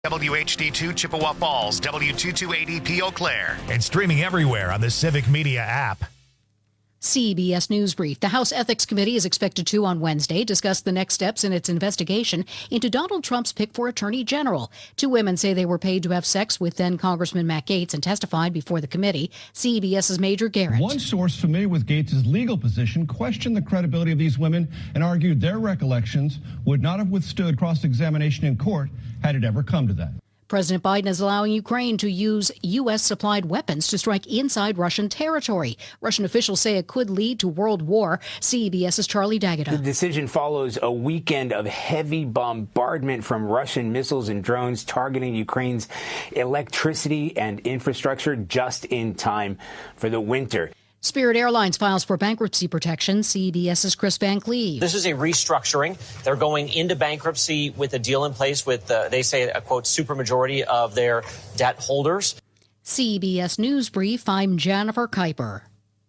WHD2 Chippewa Falls, W228EP Eau Claire, and streaming everywhere on the Civic Media app. CBS News Brief. The House Ethics Committee is expected to, on Wednesday, discuss the next steps in its investigation into Donald Trump's pick for Attorney General. Two women say they were paid to have sex with then Congressman Matt Gaetz and testified before the committee. CBS's Major Garrett. One source familiar with Gaetz's legal position questioned the credibility of these women and argued their recollections would not have withstood cross-examination in court had it ever come to that. President Biden is allowing Ukraine to use U.S.-supplied weapons to strike inside Russian territory. Russian officials say it could lead to world war. CBS's Charlie D'Agata. The decision follows a weekend of heavy bombardment from Russian missiles and drones targeting Ukraine's electricity and infrastructure just in time for the winter. Spirit Airlines files for bankruptcy protection. CBS's Chris Van Cleve. This is a restructuring. They're going into bankruptcy with a deal in place with, they say, a, quote, supermajority of their debt holders. CBS News Brief, I'm Jennifer Kuiper.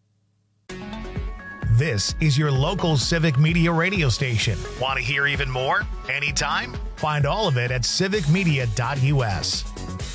This is your local Civic Media radio station. Want to hear even more? Anytime? Find all of it at civicmedia.us.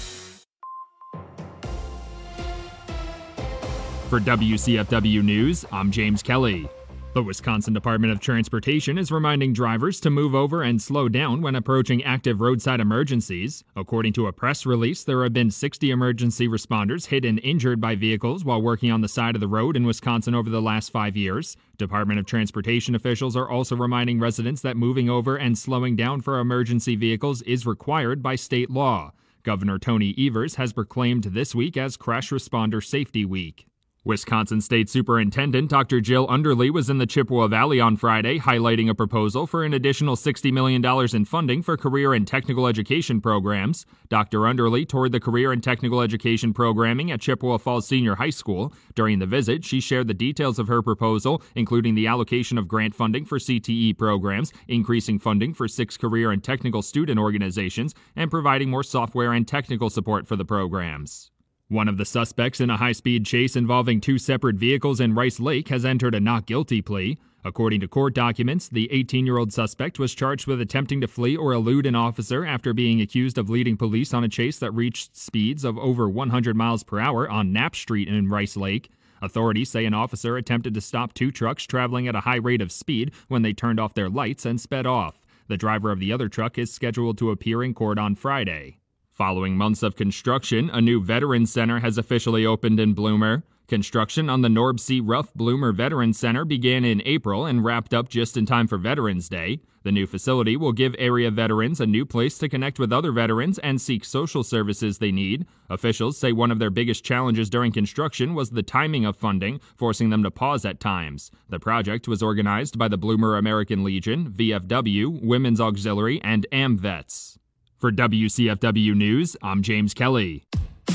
For WCFW News, I'm James Kelly. The Wisconsin Department of Transportation is reminding drivers to move over and slow down when approaching active roadside emergencies. According to a press release, there have been 60 emergency responders hit and injured by vehicles while working on the side of the road in Wisconsin over the last 5 years. Department of Transportation officials are also reminding residents that moving over and slowing down for emergency vehicles is required by state law. Governor Tony Evers has proclaimed this week as Crash Responder Safety Week. Wisconsin State Superintendent Dr. Jill Underly was in the Chippewa Valley on Friday, highlighting a proposal for an additional $60 million in funding for career and technical education programs. Dr. Underly toured the career and technical education programming at Chippewa Falls Senior High School. During the visit, she shared the details of her proposal, including the allocation of grant funding for CTE programs, increasing funding for 6 career and technical student organizations, and providing more software and technical support for the programs. One of the suspects in a high-speed chase involving 2 separate vehicles in Rice Lake has entered a not guilty plea. According to court documents, the 18-year-old suspect was charged with attempting to flee or elude an officer after being accused of leading police on a chase that reached speeds of over 100 miles per hour on Knapp Street in Rice Lake. Authorities say an officer attempted to stop 2 trucks traveling at a high rate of speed when they turned off their lights and sped off. The driver of the other truck is scheduled to appear in court on Friday. Following months of construction, a new Veterans Center has officially opened in Bloomer. Construction on the Norb C. Ruff Bloomer Veterans Center began in April and wrapped up just in time for Veterans Day. The new facility will give area veterans a new place to connect with other veterans and seek social services they need. Officials say one of their biggest challenges during construction was the timing of funding, forcing them to pause at times. The project was organized by the Bloomer American Legion, VFW, Women's Auxiliary, and AMVETS. For WCFW News, I'm James Kelly.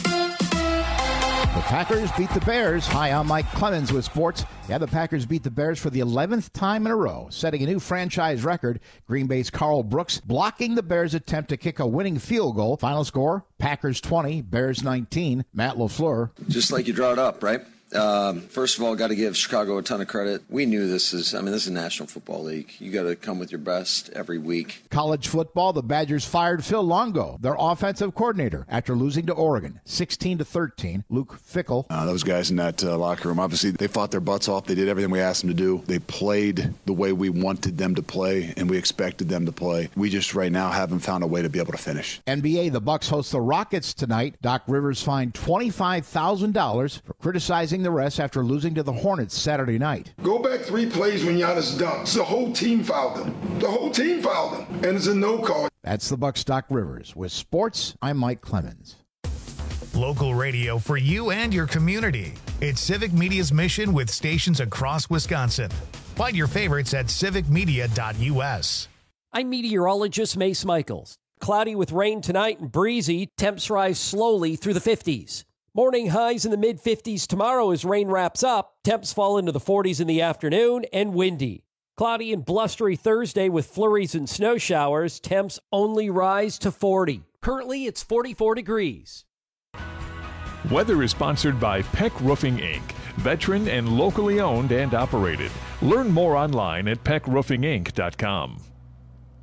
The Packers beat the Bears. Hi, I'm Mike Clemens with sports. Yeah, the Packers beat the Bears for the 11th time in a row, setting a new franchise record. Green Bay's Carl Brooks blocking the Bears' attempt to kick a winning field goal. Final score, Packers 20, Bears 19. Matt LaFleur. Just like you draw it up, right? First of all, got to give Chicago a ton of credit. We knew this is National Football League. You got to come with your best every week. College football, the Badgers fired Phil Longo, their offensive coordinator, after losing to Oregon, 16-13. Luke Fickell. Those guys in that locker room, obviously, they fought their butts off. They did everything we asked them to do. They played the way we wanted them to play, and we expected them to play. We just right now haven't found a way to be able to finish. NBA, the Bucks host the Rockets tonight. Doc Rivers fined $25,000 for criticizing the refs after losing to the Hornets Saturday night. Go back 3 plays when Giannis dunked. The whole team fouled him. The whole team fouled him. And it's a no call. That's the Bucks' Doc Rivers. With sports, I'm Mike Clemens. Local radio for you and your community. It's Civic Media's mission with stations across Wisconsin. Find your favorites at civicmedia.us. I'm meteorologist Mace Michaels. Cloudy with rain tonight and breezy. Temps rise slowly through the 50s. Morning highs in the mid-50s tomorrow as rain wraps up. Temps fall into the 40s in the afternoon and windy. Cloudy and blustery Thursday with flurries and snow showers. Temps only rise to 40. Currently, it's 44 degrees. Weather is sponsored by Peck Roofing, Inc., veteran and locally owned and operated. Learn more online at peckroofinginc.com.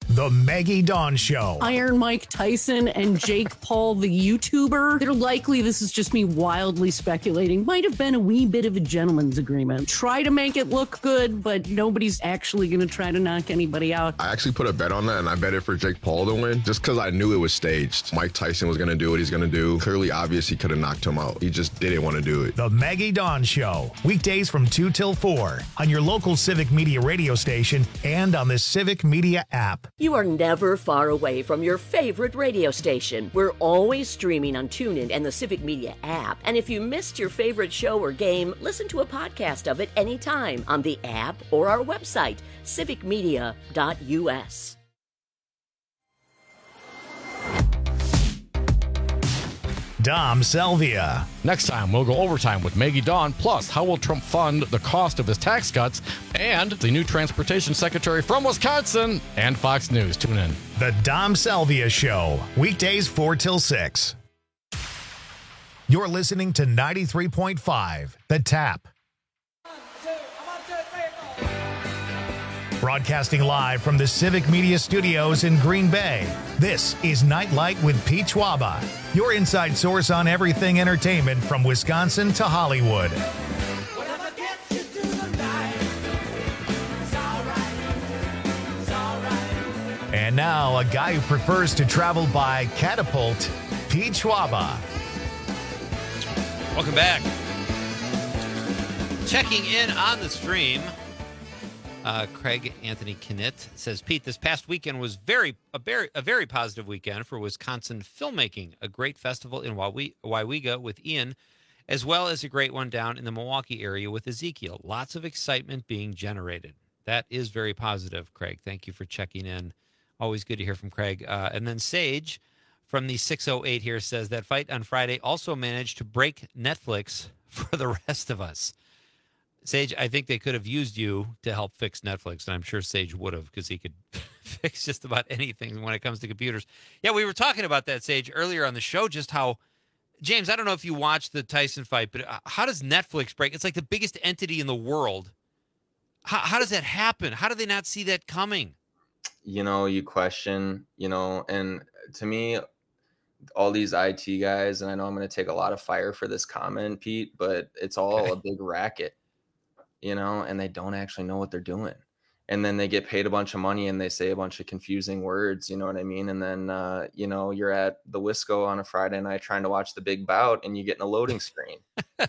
The Maggie Dawn Show. Iron Mike Tyson and Jake Paul, the YouTuber. They're likely, this is just me wildly speculating, might have been a wee bit of a gentleman's agreement. Try to make it look good, but nobody's actually going to try to knock anybody out. I actually put a bet on that, and I bet it for Jake Paul to win, just because I knew it was staged. Mike Tyson was going to do what he's going to do. Clearly obvious he could have knocked him out. He just didn't want to do it. The Maggie Dawn Show. Weekdays from 2 till 4 on your local Civic Media radio station and on the Civic Media app. You are never far away from your favorite radio station. We're always streaming on TuneIn and the Civic Media app. And if you missed your favorite show or game, listen to a podcast of it anytime on the app or our website, civicmedia.us. Dom Salvia. Next time, we'll go overtime with Maggie Dawn. Plus, how will Trump fund the cost of his tax cuts? And the new transportation secretary from Wisconsin and Fox News. Tune in. The Dom Salvia Show. Weekdays 4 till 6. You're listening to 93.5, The Tap. Broadcasting live from the Civic Media Studios in Green Bay, this is Nightlight with Pete Schwaba, your inside source on everything entertainment from Wisconsin to Hollywood. And now, a guy who prefers to travel by catapult, Pete Schwaba. Welcome back. Checking in on the stream. Craig Anthony Knitt says, Pete, this past weekend was a very positive weekend for Wisconsin filmmaking. A great festival in Wawega with Ian, as well as a great one down in the Milwaukee area with Ezekiel. Lots of excitement being generated. That is very positive, Craig. Thank you for checking in. Always good to hear from Craig. And then Sage from the 608 here says that Fight on Friday also managed to break Netflix for the rest of us. Sage, I think they could have used you to help fix Netflix, and I'm sure Sage would have, because he could fix just about anything when it comes to computers. Yeah, we were talking about that, Sage, earlier on the show, just how, James, I don't know if you watched the Tyson fight, but how does Netflix break? It's like the biggest entity in the world. How does that happen? How do they not see that coming? You question, and to me, all these IT guys, and I know I'm going to take a lot of fire for this comment, Pete, but it's all a big racket. And they don't actually know what they're doing. And then they get paid a bunch of money and they say a bunch of confusing words, you know what I mean? And then, you're at the Wisco on a Friday night trying to watch the big bout and you get in a loading screen.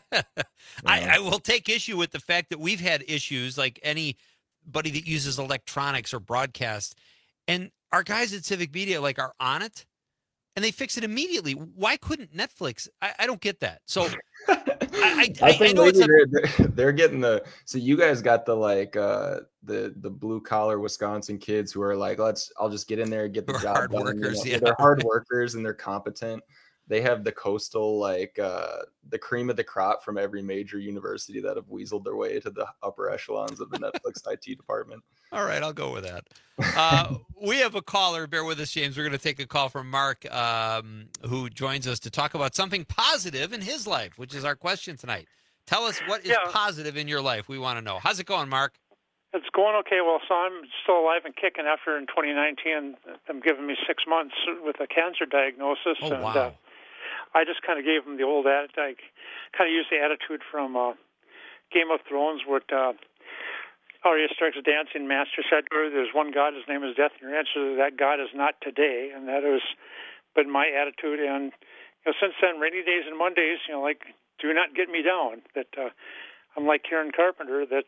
I will take issue with the fact that we've had issues like anybody that uses electronics or broadcast, and our guys at Civic Media are on it and they fix it immediately. Why couldn't Netflix? I don't get that. So I think know they're getting so you guys got the blue collar Wisconsin kids who are like, I'll just get in there and get the job hard done. Workers, yeah. They're hard workers and they're competent. They have the coastal, the cream of the crop from every major university that have weaseled their way to the upper echelons of the Netflix IT department. All right, I'll go with that. We have a caller. Bear with us, James. We're going to take a call from Mark, who joins us to talk about something positive in his life, which is our question tonight. Tell us what is positive in your life. We want to know. How's it going, Mark? It's going okay. Well, so I'm still alive and kicking after in 2019 them giving me 6 months with a cancer diagnosis. Oh, wow. I just kind of gave them the old attitude. I kind of used the attitude from Game of Thrones, where Arya Stark's dancing master said, "There's one God, his name is death, and your answer to that God is not today." And that has been my attitude. And since then, rainy days and Mondays, do not get me down. That I'm like Karen Carpenter. That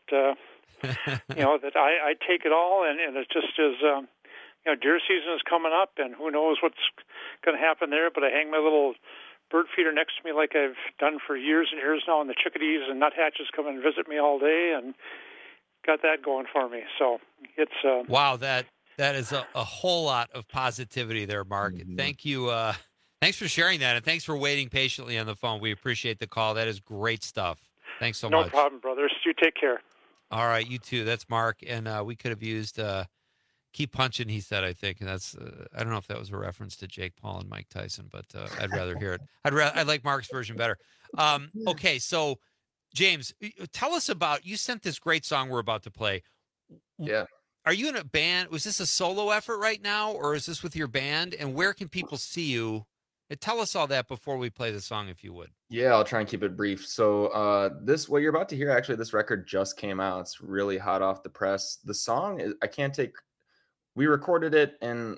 that I take it all, and it just is. Deer season is coming up, and who knows what's going to happen there. But I hang my little bird feeder next to me like I've done for years and years now, and the chickadees and nuthatches come and visit me all day, and got that going for me. So it's wow, that is a whole lot of positivity there, Mark. Mm-hmm. Thank you. Thanks for sharing that, and thanks for waiting patiently on the phone. We appreciate the call. That is great stuff. Thanks so much. No problem, brothers. You take care. All right, you too. That's Mark, and we could have used keep punching, he said, I think. And that's, I don't know if that was a reference to Jake Paul and Mike Tyson, but I'd rather hear it. I like Mark's version better. Okay, so James, tell us about, you sent this great song we're about to play. Yeah. Are you in a band? Was this a solo effort right now, or is this with your band? And where can people see you? And tell us all that before we play the song, if you would. Yeah, I'll try and keep it brief. So what you're about to hear, actually, this record just came out. It's really hot off the press. The song is, we recorded it and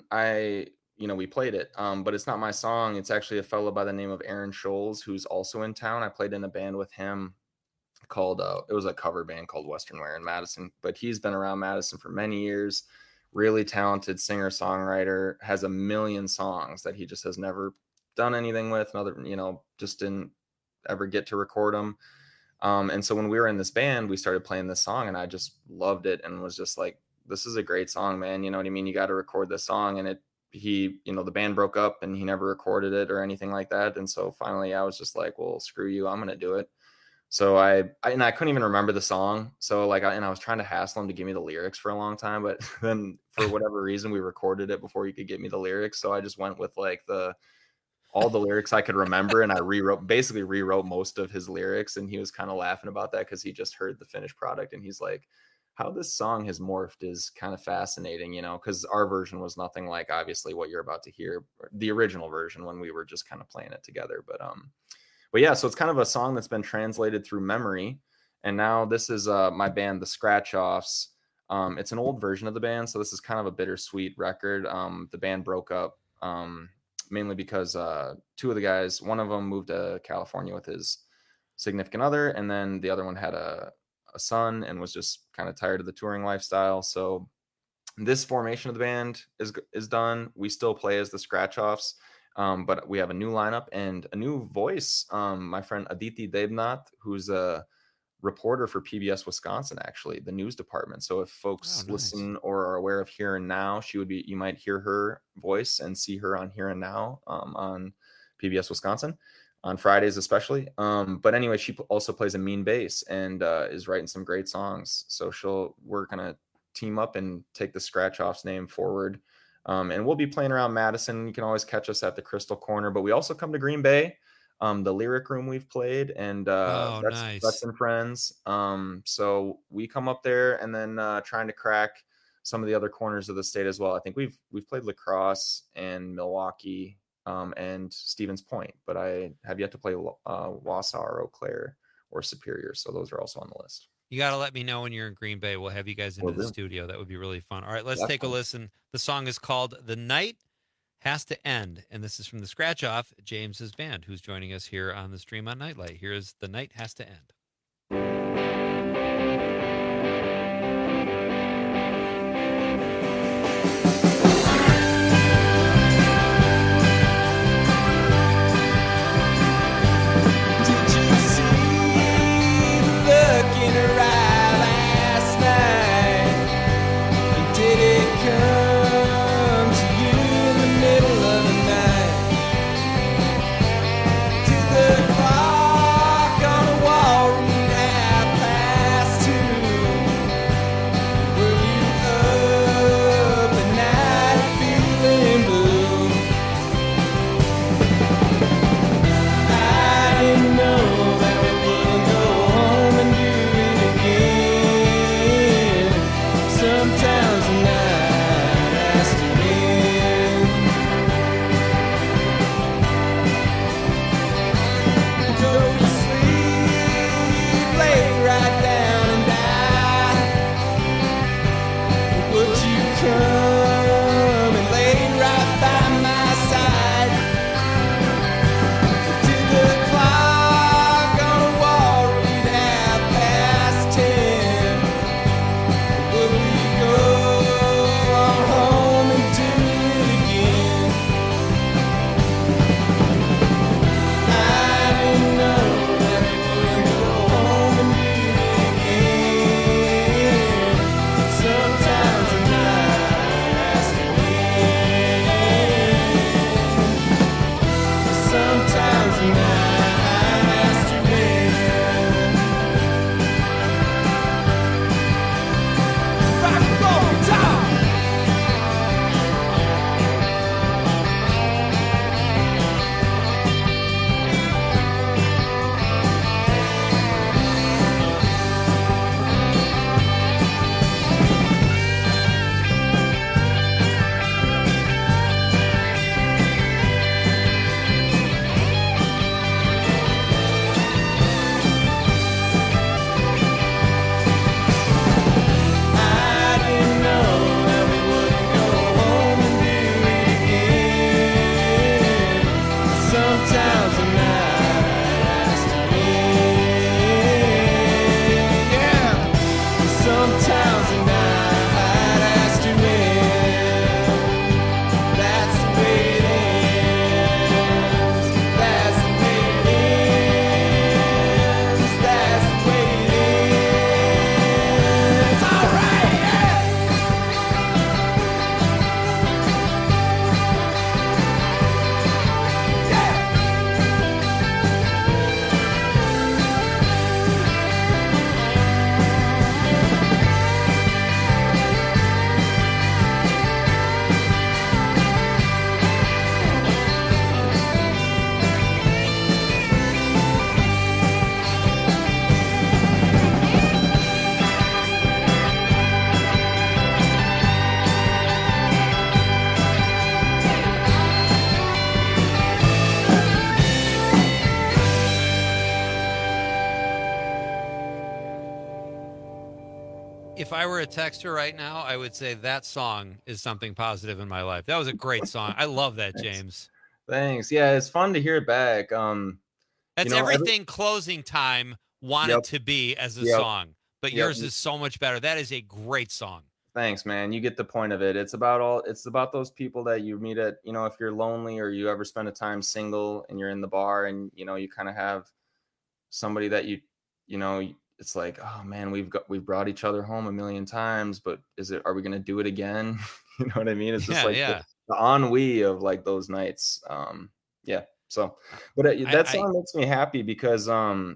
we played it, but it's not my song. It's actually a fellow by the name of Aaron Scholes, who's also in town. I played in a band with him called, it was a cover band called Western Wear in Madison, but he's been around Madison for many years. Really talented singer, songwriter, has a million songs that he just has never done anything with, just didn't ever get to record them. And so when we were in this band, we started playing this song and I just loved it and was just like, this is a great song, man. You know what I mean? You got to record this song. And the band broke up and he never recorded it or anything like that. And so finally I was just like, well, screw you, I'm going to do it. So I couldn't even remember the song. So I was trying to hassle him to give me the lyrics for a long time, but then for whatever reason, we recorded it before he could get me the lyrics. So I just went with all the lyrics I could remember. And I rewrote most of his lyrics. And he was kind of laughing about that because he just heard the finished product. And he's like, how this song has morphed is kind of fascinating, because our version was nothing like obviously what you're about to hear, the original version when we were just kind of playing it together. But yeah, so it's kind of a song that's been translated through memory. And now this is my band, the Scratch Offs. It's an old version of the band. So this is kind of a bittersweet record. The band broke up mainly because two of the guys, one of them moved to California with his significant other. And then the other one had a son and was just kind of tired of the touring lifestyle. So this formation of the band is done. We still play as the Scratch Offs. But we have a new lineup and a new voice. My friend Aditi Debnath, who's a reporter for PBS Wisconsin, actually, the news department. So if folks listen or are aware of Here and Now, you might hear her voice and see her on Here and Now on PBS Wisconsin on Fridays, especially. But anyway, she also plays a mean bass and is writing some great songs. So we're going to team up and take the Scratch Offs name forward. And we'll be playing around Madison. You can always catch us at the Crystal Corner, but we also come to Green Bay, the Lyric Room we've played, and that's and Friends. So we come up there and then trying to crack some of the other corners of the state as well. I think we've played La Crosse and Milwaukee and Stevens Point, but I have yet to play Wausau or Eau Claire or Superior. So those are also on the list. You got to let me know when you're in Green Bay. We'll have you guys into the studio. That would be really fun. All right, let's take a listen. The song is called The Night Has to End, and this is from the Scratch Off, James's band, who's joining us here on the stream on Nightlight. Here's The Night Has to End. Clock on the wall, read half past. if I were a texter right now, I would say that song is something positive in my life. That was a great song. I love that, James. Thanks. Yeah, it's fun to hear it back. That's everything Closing Time wanted to be as a song, but yours is so much better. That is a great song. Thanks, man. You get the point of it. It's about those people that you meet at, if you're lonely or you ever spend a time single and you're in the bar and, you kind of have somebody that it's like, oh man, we've brought each other home a million times, but are we going to do it again? You know what I mean? It's just the ennui of like those nights. So, but that song makes me happy because,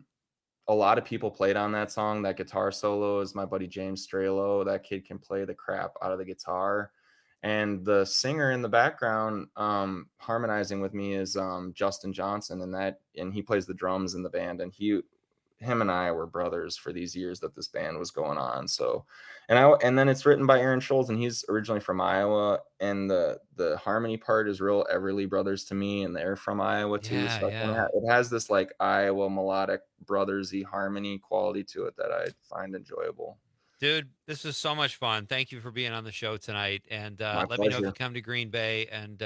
a lot of people played on that song. That guitar solo is my buddy James Strelo. That kid can play the crap out of the guitar. And the singer in the background harmonizing with me is Justin Johnson, and he plays the drums in the band. And him and I were brothers for these years that this band was going on. So, and then it's written by Aaron Scholz, and he's originally from Iowa, and the harmony part is real Everly Brothers to me, and they're from Iowa too. So it has this like Iowa melodic brothersy harmony quality to it that I find enjoyable. Dude, this was so much fun. Thank you for being on the show tonight, and let me know if you come to Green Bay, and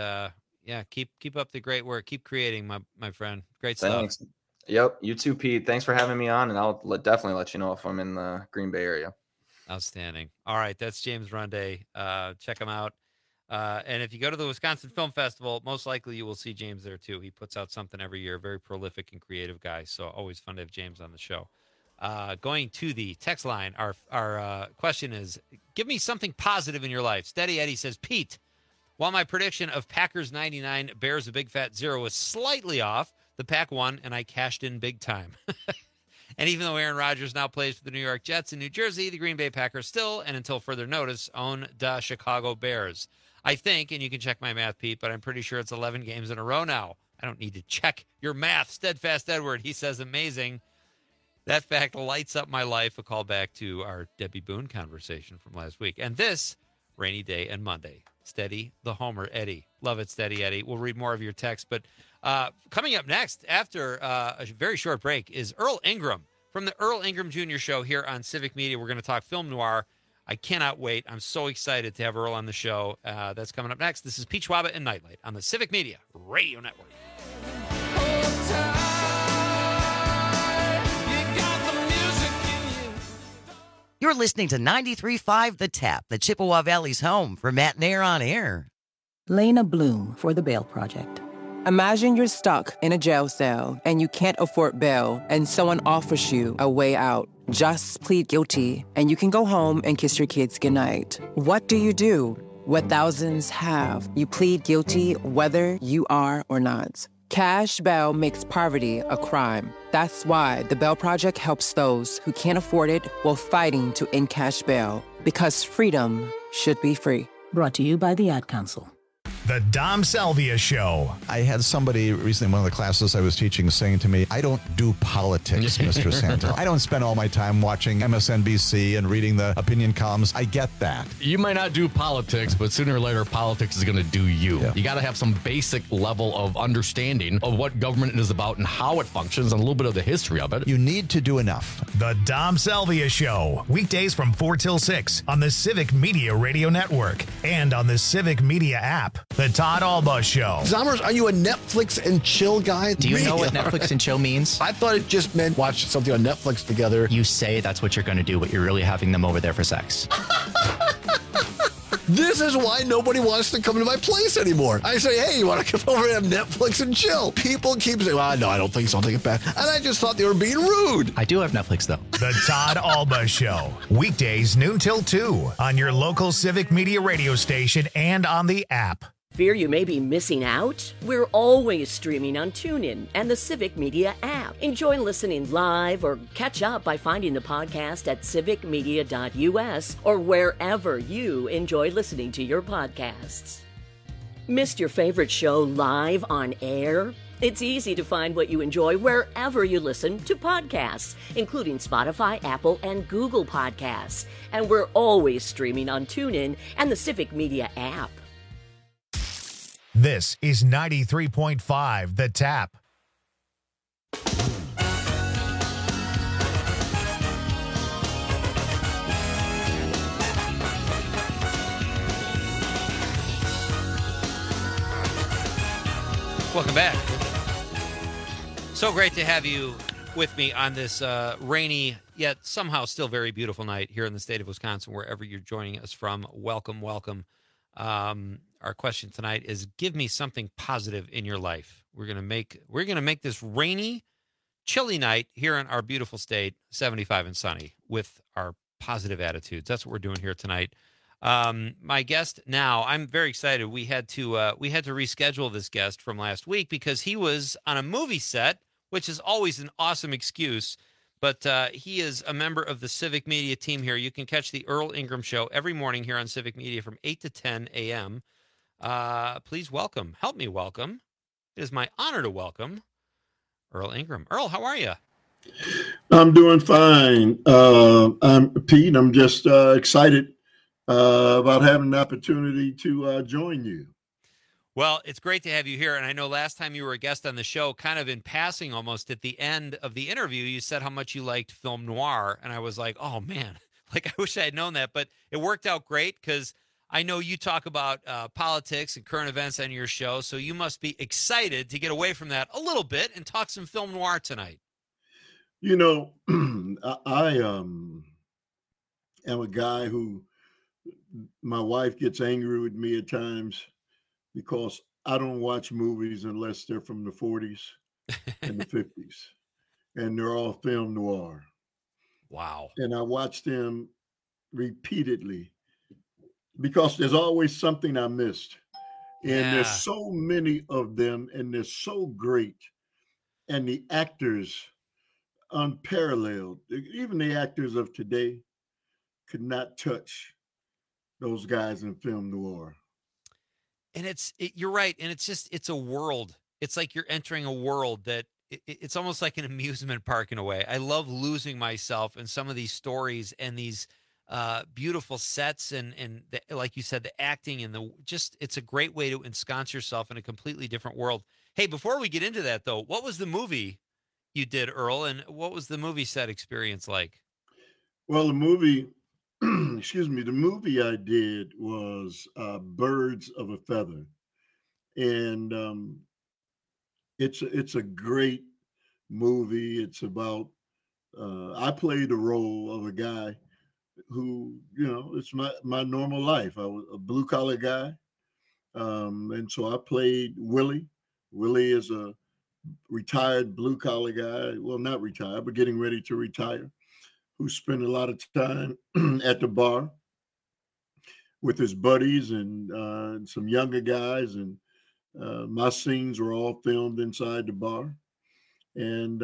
keep up the great work. Keep creating, my friend. Great stuff. Thanks. Yep, you too, Pete. Thanks for having me on, and I'll definitely let you know if I'm in the Green Bay area. Outstanding. All right, that's James Runde. Check him out. And if you go to the Wisconsin Film Festival, most likely you will see James there too. He puts out something every year. Very prolific and creative guy, so always fun to have James on the show. Going to the text line, our question is, give me something positive in your life. Steady Eddie says, Pete, while my prediction of Packers 99, Bears a big fat 0 was slightly off, the Pack won, and I cashed in big time. And even though Aaron Rodgers now plays for the New York Jets in New Jersey, the Green Bay Packers still, and until further notice, own the Chicago Bears. I think, and you can check my math, Pete, but I'm pretty sure it's 11 games in a row now. I don't need to check your math. Steadfast Edward, he says, amazing. That fact lights up my life. A call back to our Debbie Boone conversation from last week. And this rainy day and Monday. Steady the Homer, Eddie. Love it, Steady Eddie. We'll read more of your text, but coming up next, after a very short break, is Earl Ingram from the Earl Ingram Jr. Show here on Civic Media. We're going to talk film noir. I cannot wait. I'm so excited to have Earl on the show. That's coming up next. This is Pete Schwaba and Nightlight on the Civic Media Radio Network. You're listening to 93.5 The Tap, the Chippewa Valley's home for Matt Nair on Air. Lena Bloom for the Bail Project. Imagine you're stuck in a jail cell and you can't afford bail and someone offers you a way out. Just plead guilty and you can go home and kiss your kids goodnight. What do you do? What thousands have. You plead guilty whether you are or not. Cash bail makes poverty a crime. That's why the Bail Project helps those who can't afford it while fighting to end cash bail. Because freedom should be free. Brought to you by the Ad Council. The Dom Salvia Show. I had somebody recently in one of the classes I was teaching saying to me, I don't do politics, Mr. Santel. I don't spend all my time watching MSNBC and reading the opinion columns. I get that. You might not do politics, but sooner or later, politics is going to do you. Yeah. You got to have some basic level of understanding of what government is about and how it functions and a little bit of the history of it. You need to do enough. The Dom Salvia Show. Weekdays from 4 till 6 on the Civic Media Radio Network and on the Civic Media app. The Todd Alba Show. Zommers, are you a Netflix and chill guy? Do you know what Netflix and chill means? I thought it just meant watch something on Netflix together. You say that's what you're going to do, but you're really having them over there for sex. This is why nobody wants to come to my place anymore. I say, hey, you want to come over and have Netflix and chill? People keep saying, well, no, I don't think so. I'll take it back. And I just thought they were being rude. I do have Netflix, though. The Todd Alba Show. Weekdays noon till 2 on your local Civic Media radio station and on the app. Fear you may be missing out? We're always streaming on TuneIn and the Civic Media app. Enjoy listening live or catch up by finding the podcast at civicmedia.us or wherever you enjoy listening to your podcasts. Missed your favorite show live on air? It's easy to find what you enjoy wherever you listen to podcasts, including Spotify, Apple, and Google Podcasts. And we're always streaming on TuneIn and the Civic Media app. This is 93.5 The Tap. Welcome back. So great to have you with me on this rainy, yet somehow still very beautiful night here in the state of Wisconsin, wherever you're joining us from. Welcome, welcome. Our question tonight is: give me something positive in your life. We're gonna make this rainy, chilly night here in our beautiful state 75 and sunny with our positive attitudes. That's what we're doing here tonight. My guest now, I'm very excited. We had to reschedule this guest from last week because he was on a movie set, which is always an awesome excuse. But he is a member of the Civic Media team here. You can catch the Earl Ingram Show every morning here on Civic Media from 8 to 10 a.m. Please help me welcome. It is my honor to welcome Earl Ingram. Earl, how are you? I'm doing fine. I'm Pete. I'm just excited about having the opportunity to join you. Well, it's great to have you here. And I know last time you were a guest on the show, kind of in passing almost at the end of the interview, you said how much you liked film noir. And I was like, oh, man, like I wish I had known that. But it worked out great because I know you talk about politics and current events on your show. So you must be excited to get away from that a little bit and talk some film noir tonight. You know, I am a guy who, my wife gets angry with me at times because I don't watch movies unless they're from the 40s and the 50s. And they're all film noir. Wow. And I watch them repeatedly because there's always something I missed. And there's so many of them, and they're so great. And the actors, unparalleled. Even the actors of today could not touch those guys in film noir. And you're right. And it's a world. It's like you're entering a world that it's almost like an amusement park in a way. I love losing myself in some of these stories and these beautiful sets and like you said, the acting and it's a great way to ensconce yourself in a completely different world. Hey, before we get into that though, what was the movie you did, Earl, and what was the movie set experience like? Well, the movie I did was Birds of a Feather. And it's a great movie. It's about, I played the role of a guy who, it's my normal life. I was a blue collar guy. And so I played Willie. Willie is a retired blue collar guy. Well, not retired, but getting ready to retire, who spent a lot of time at the bar with his buddies and some younger guys. And my scenes were all filmed inside the bar. And,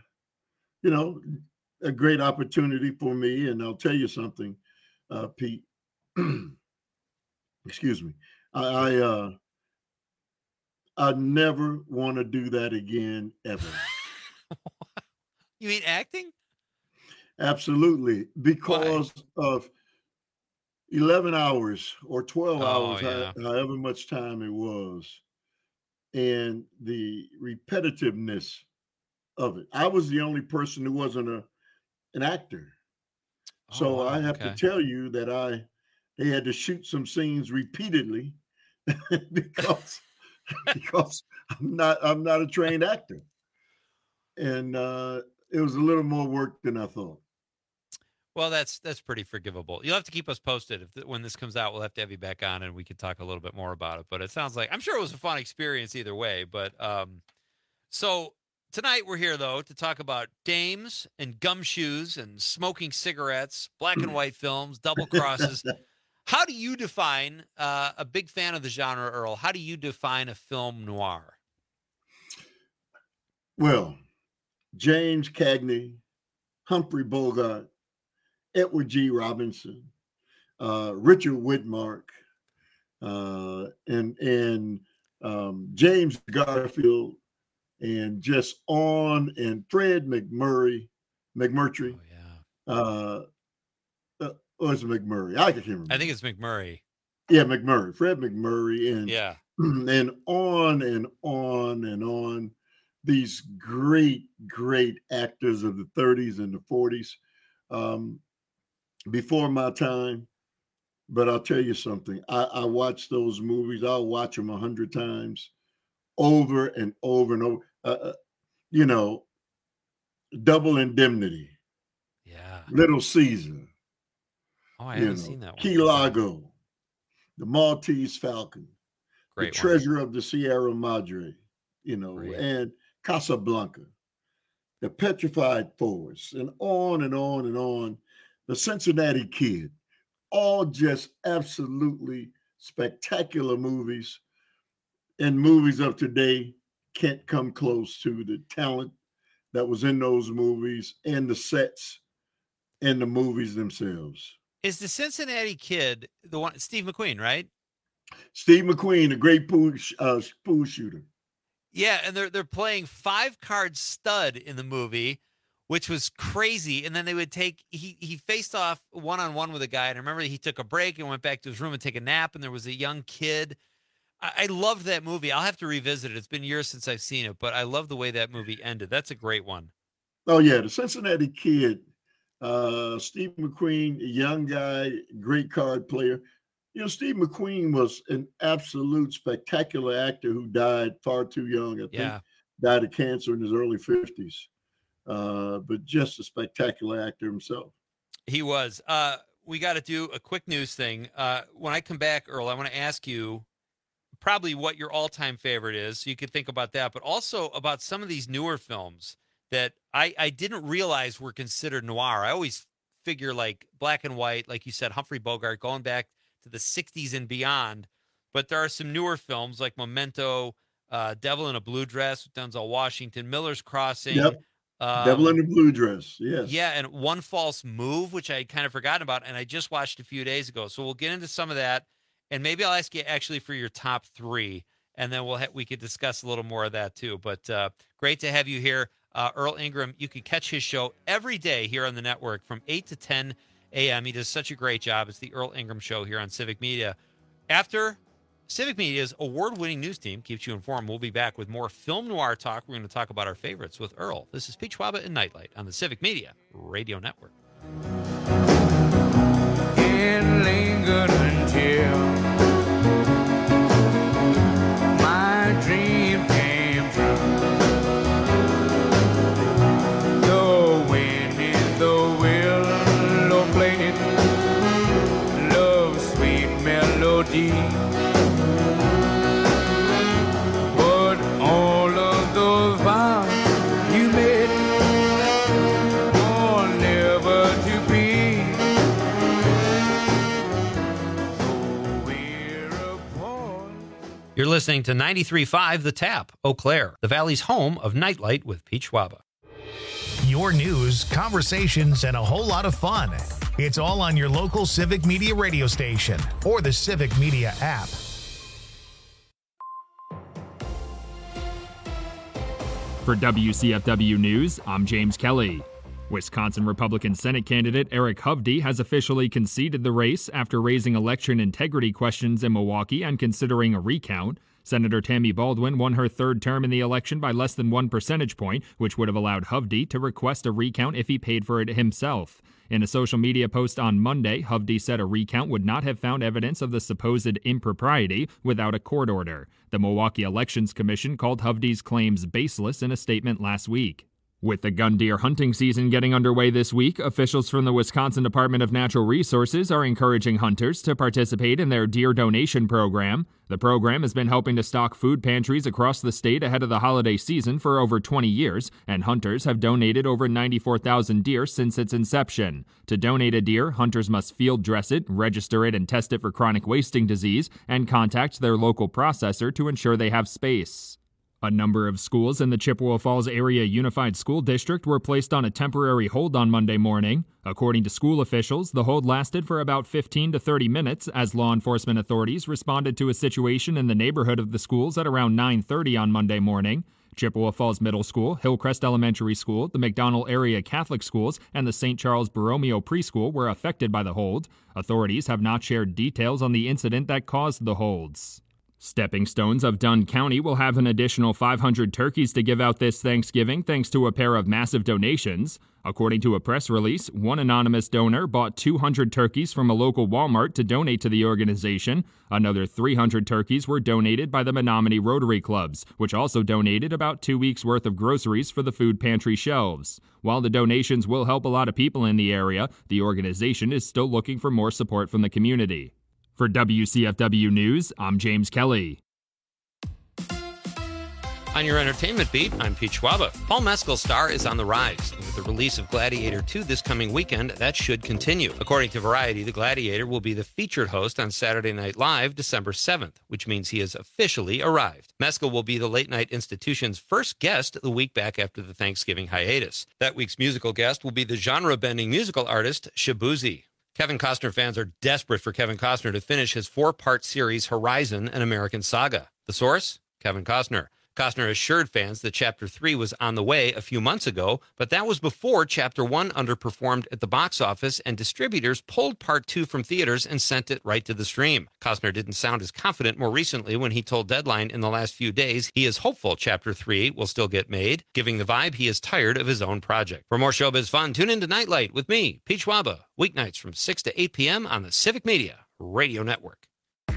a great opportunity for me. And I'll tell you something, Pete, excuse me. I never want to do that again, ever. You mean acting? Absolutely. Because of 11 hours or 12 hours, however much time it was, and the repetitiveness of it. I was the only person who wasn't an actor. So I have to tell you that they had to shoot some scenes repeatedly because I'm not a trained actor. And it was a little more work than I thought. Well, that's pretty forgivable. You'll have to keep us posted when this comes out. We'll have to have you back on and we can talk a little bit more about it. But it sounds like, I'm sure it was a fun experience either way. But so tonight we're here though to talk about dames and gumshoes and smoking cigarettes, black and white films, double crosses. How do you define a big fan of the genre, Earl? How do you define a film noir? Well, James Cagney, Humphrey Bogart, Edward G. Robinson, Richard Widmark, and James Garfield, and just on, and Fred McMurtry. Or is it McMurray? I can't remember. I think it's McMurray. Yeah, McMurray. Fred McMurray. And and on and on and on. These great, great actors of the 30s and the 40s. Before my time. But I'll tell you something. I watch those movies. I'll watch them 100 times over and over and over. Double Indemnity. Yeah. Little Caesar. Oh, I haven't seen that one. Key Largo. The Maltese Falcon. Great the Treasure of the Sierra Madre, and Casablanca. The Petrified Forest, and on and on and on. The Cincinnati Kid. All just absolutely spectacular movies. And movies of today can't come close to the talent that was in those movies and the sets and the movies themselves. Is the Cincinnati Kid the one, Steve McQueen, right? Steve McQueen, a great pool shooter. Yeah, and they're playing 5-card stud in the movie, which was crazy. And then they would he faced off one-on-one with a guy, and I remember he took a break and went back to his room and take a nap, and there was a young kid. I loved that movie. I'll have to revisit it. It's been years since I've seen it, but I love the way that movie ended. That's a great one. Oh, yeah, the Cincinnati Kid, Steve McQueen, a young guy, great card player. Steve McQueen was an absolute spectacular actor who died far too young. I think died of cancer in his early 50s. But just a spectacular actor himself. He was. We got to do a quick news thing. When I come back, Earl, I want to ask you probably what your all-time favorite is. So you could think about that, but also about some of these newer films that I didn't realize were considered noir. I always figure like black and white, like you said, Humphrey Bogart, going back to the 60s and beyond. But there are some newer films like Memento, Devil in a Blue Dress with Denzel Washington, Miller's Crossing. Yep. Devil in a Blue Dress, yes. Yeah, and One False Move, which I had kind of forgotten about, and I just watched a few days ago. So we'll get into some of that, and maybe I'll ask you actually for your top 3, and then we could discuss a little more of that too. But great to have you here. Earl Ingram, you can catch his show every day here on the network from 8 to 10 a.m. He does such a great job. It's the Earl Ingram Show here on Civic Media. After Civic Media's award-winning news team keeps you informed, we'll be back with more film noir talk. We're going to talk about our favorites with Earl. This is Pete Schwaba and Nightlight on the Civic Media Radio Network. It lingered until my dream came true. The wind in the willow played love's sweet melody. But all of those vows you made are never to be. You're listening to 93.5 The Tap, Eau Claire, the Valley's home of Nightlight with Pete Schwaba. Your news, conversations, and a whole lot of fun. It's all on your local Civic Media radio station or the Civic Media app. For WCFW News, I'm James Kelly. Wisconsin Republican Senate candidate Eric Hovde has officially conceded the race after raising election integrity questions in Milwaukee and considering a recount. Senator Tammy Baldwin won her third term in the election by less than 1 percentage point, which would have allowed Hovde to request a recount if he paid for it himself. In a social media post on Monday, Hovde said a recount would not have found evidence of the supposed impropriety without a court order. The Milwaukee Elections Commission called Hovde's claims baseless in a statement last week. With the gun deer hunting season getting underway this week, officials from the Wisconsin Department of Natural Resources are encouraging hunters to participate in their deer donation program. The program has been helping to stock food pantries across the state ahead of the holiday season for over 20 years, and hunters have donated over 94,000 deer since its inception. To donate a deer, hunters must field dress it, register it, and test it for chronic wasting disease, and contact their local processor to ensure they have space. A number of schools in the Chippewa Falls Area Unified School District were placed on a temporary hold on Monday morning. According to school officials, the hold lasted for about 15 to 30 minutes as law enforcement authorities responded to a situation in the neighborhood of the schools at around 9:30 on Monday morning. Chippewa Falls Middle School, Hillcrest Elementary School, the McDonald Area Catholic Schools, and the St. Charles Borromeo Preschool were affected by the hold. Authorities have not shared details on the incident that caused the holds. Stepping Stones of Dunn County will have an additional 500 turkeys to give out this Thanksgiving thanks to a pair of massive donations. According to a press release, one anonymous donor bought 200 turkeys from a local Walmart to donate to the organization. Another 300 turkeys were donated by the Menominee Rotary Clubs, which also donated about 2 weeks' worth of groceries for the food pantry shelves. While the donations will help a lot of people in the area, the organization is still looking for more support from the community. For WCFW News, I'm James Kelly. On your entertainment beat, I'm Pete Schwaba. Paul Mescal's star is on the rise. With the release of Gladiator 2 this coming weekend, that should continue. According to Variety, the Gladiator will be the featured host on Saturday Night Live December 7th, which means he has officially arrived. Mescal will be the Late Night Institution's first guest the week back after the Thanksgiving hiatus. That week's musical guest will be the genre-bending musical artist Shabuzi. Kevin Costner fans are desperate for Kevin Costner to finish his 4-part series Horizon, an American Saga. The source? Kevin Costner. Costner assured fans that Chapter 3 was on the way a few months ago, but that was before Chapter 1 underperformed at the box office and distributors pulled Part 2 from theaters and sent it right to the stream. Costner didn't sound as confident more recently when he told Deadline in the last few days he is hopeful Chapter 3 will still get made, giving the vibe he is tired of his own project. For more showbiz fun, tune in to Nightlight with me, Pete Schwaba, weeknights from 6 to 8 p.m. on the Civic Media Radio Network.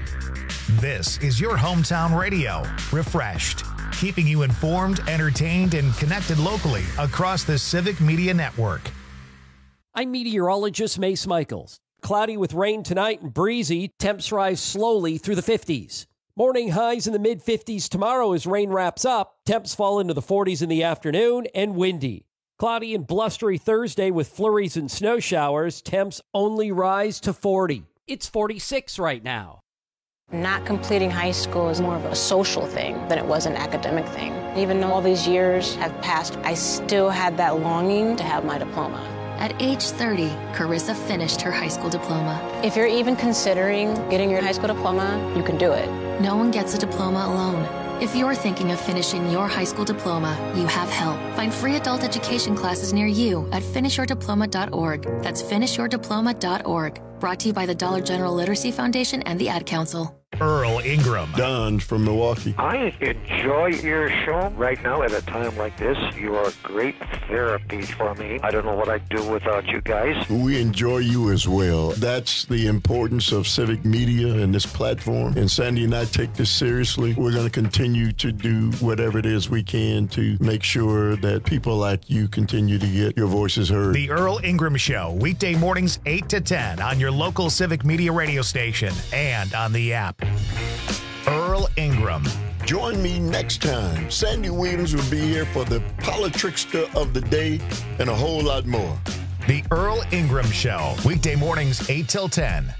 This is your hometown radio, refreshed, keeping you informed, entertained, and connected locally across the Civic Media Network. I'm meteorologist Mace Michaels. Cloudy with rain tonight and breezy. Temps rise slowly through the 50s. Morning highs in the mid-50s tomorrow as rain wraps up. Temps fall into the 40s in the afternoon and windy. Cloudy and blustery Thursday with flurries and snow showers. Temps only rise to 40. It's 46 right now. Not completing high school is more of a social thing than it was an academic thing. Even though all these years have passed, I still had that longing to have my diploma. At age 30, Carissa finished her high school diploma. If you're even considering getting your high school diploma, you can do it. No one gets a diploma alone. If you're thinking of finishing your high school diploma, you have help. Find free adult education classes near you at finishyourdiploma.org. That's finishyourdiploma.org. Brought to you by the Dollar General Literacy Foundation and the Ad Council. Earl Ingram. Don from Milwaukee. I enjoy your show right now at a time like this. You are great therapy for me. I don't know what I'd do without you guys. We enjoy you as well. That's the importance of civic media and this platform. And Sandy and I take this seriously. We're going to continue to do whatever it is we can to make sure that people like you continue to get your voices heard. The Earl Ingram Show, weekday mornings 8 to 10 on your local Civic Media radio station and on the app. Earl Ingram. Join me next time. Sandy Williams will be here for the Politrickster of the day and a whole lot more. The Earl Ingram Show, weekday mornings 8 till 10.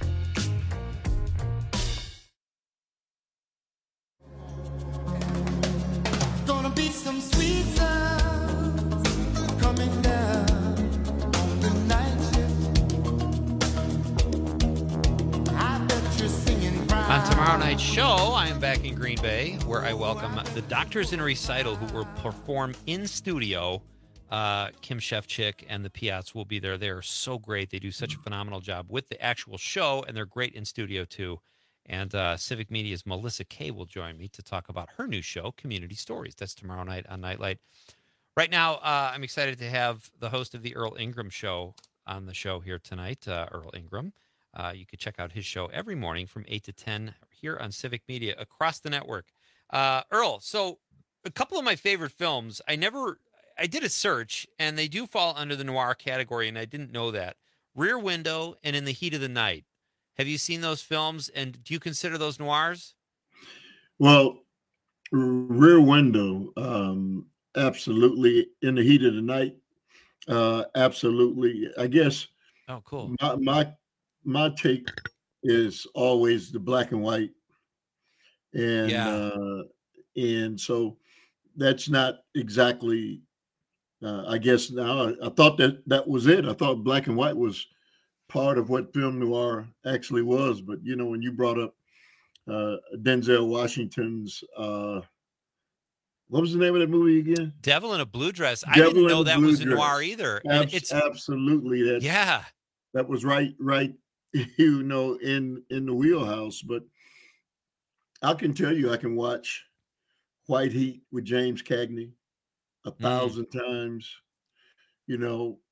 Gonna be some sweet sounds coming down on the night shift. I bet you're singing. On tomorrow night's show, I am back in Green Bay, where I welcome the Doctors in Recital, who will perform in studio. Kim Shefchick and the Piats will be there. They're so great. They do such a phenomenal job with the actual show, and they're great in studio, too. And Civic Media's Melissa Kay will join me to talk about her new show, Community Stories. That's tomorrow night on Nightlight. Right now, I'm excited to have the host of the Earl Ingram Show on the show here tonight, Earl Ingram. You can check out his show every morning from 8 to 10 here on Civic Media across the network. Earl, so a couple of my favorite films, I did a search, and they do fall under the noir category, and I didn't know that. Rear Window and In the Heat of the Night. Have you seen those films, and do you consider those noirs? Well, Rear Window, absolutely. In the Heat of the Night, absolutely. I guess. Oh, cool. My take is always the black and white, and and so that's not exactly. I guess now I thought that was it. I thought black and white was part of what film noir actually was. But you know, when you brought up Denzel Washington's what was the name of that movie again? Devil in a Blue Dress. I didn't know that was a noir either. And it's absolutely that was right. You know, in the wheelhouse. But I can tell you, I can watch White Heat with James Cagney 1,000 times. You know,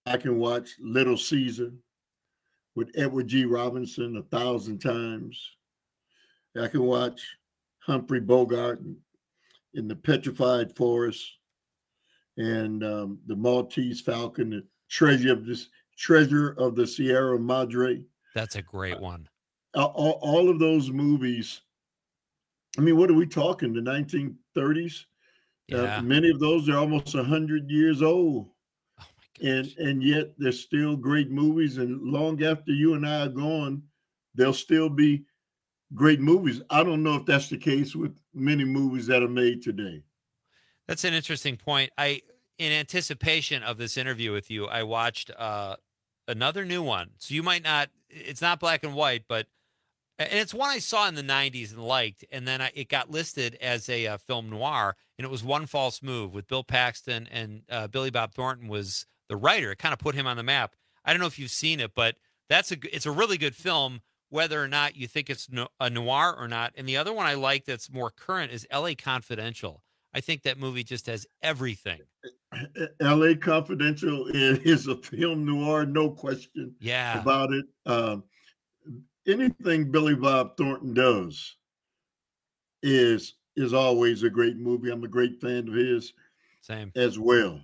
I can watch Little Caesar with Edward G. Robinson 1,000 times. I can watch Humphrey Bogart in The Petrified Forest and The Maltese Falcon, the Treasure of the Sierra Madre. That's a great one. All of those movies. I mean, what are we talking? The 1930s? Yeah. Many of those are almost 100 years old. Oh my gosh. And yet they're still great movies. And long after you and I are gone, they'll still be great movies. I don't know if that's the case with many movies that are made today. That's an interesting point. In anticipation of this interview with you, I watched another new one. So you might not, it's not black and white, and it's one I saw in the 90s and liked. And then it got listed as a film noir, and it was One False Move with Bill Paxton, and Billy Bob Thornton was the writer. It kind of put him on the map. I don't know if you've seen it, but it's a really good film, whether or not you think it's a noir or not. And the other one I like that's more current is L.A. Confidential. I think that movie just has everything. L.A. Confidential is a film noir, no question about it. Anything Billy Bob Thornton does is always a great movie. I'm a great fan of his. Same. As well.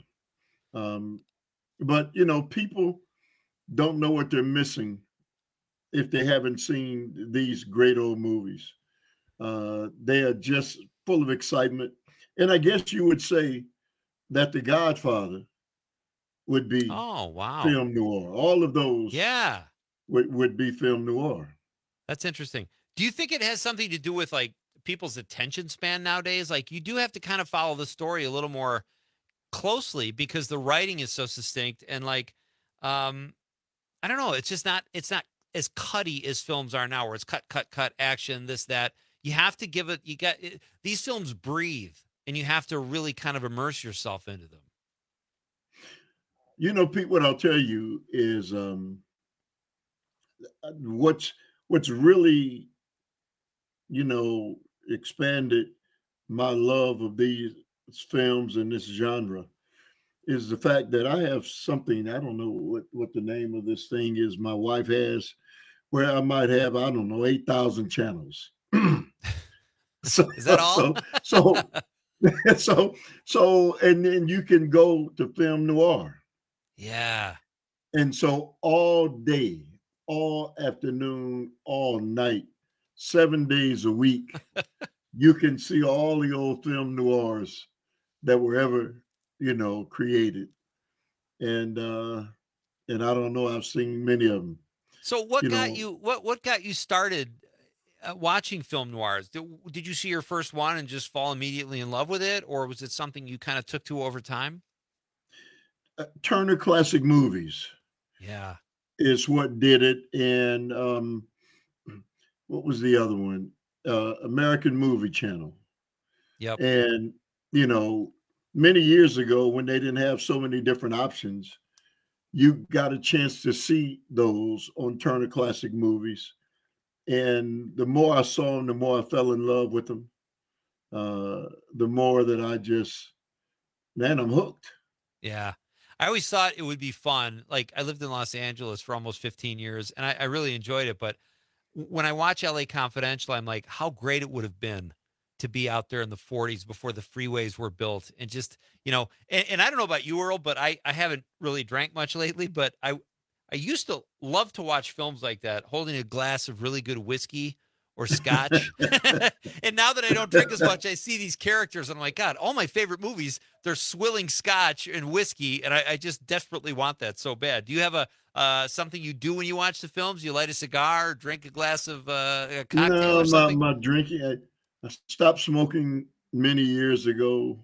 But, people don't know what they're missing if they haven't seen these great old movies. They are just full of excitement. And I guess you would say that The Godfather would be film noir. All of those would be film noir. That's interesting. Do you think it has something to do with like people's attention span nowadays? Like you do have to kind of follow the story a little more closely because the writing is so succinct and like, I don't know. It's not as cutty as films are now where it's cut, action, this, that. You have to give it, these films breathe and you have to really kind of immerse yourself into them. Pete, what I'll tell you is what's really, expanded my love of these films and this genre is the fact that I have something, I don't know what the name of this thing is my wife has, where I might have, 8,000 channels. So, is that all? So, and then you can go to film noir. Yeah. And so all day, all afternoon, all night, 7 days a week, you can see all the old film noirs that were ever, created. And I don't know, I've seen many of them. So what got you started watching film noirs? Did you see your first one and just fall immediately in love with it? Or was it something you kind of took to over time? Turner Classic Movies. Yeah. Is what did it. And what was the other one? American Movie Channel. Yep. And, many years ago when they didn't have so many different options, you got a chance to see those on Turner Classic Movies. And the more I saw them, the more I fell in love with them. The more that I'm hooked. Yeah. I always thought it would be fun. Like I lived in Los Angeles for almost 15 years and I really enjoyed it. But when I watch LA Confidential, I'm like, how great it would have been to be out there in the 40s before the freeways were built. And just, and I don't know about you, Earl, but I haven't really drank much lately, but I used to love to watch films like that, holding a glass of really good whiskey or scotch. And now that I don't drink as much, I see these characters and I'm like, God, all my favorite movies, they're swilling scotch and whiskey. And I just desperately want that so bad. Do you have something you do when you watch the films? You light a cigar, or drink a glass of a cocktail or something? No, I'm not drinking. I stopped smoking many years ago.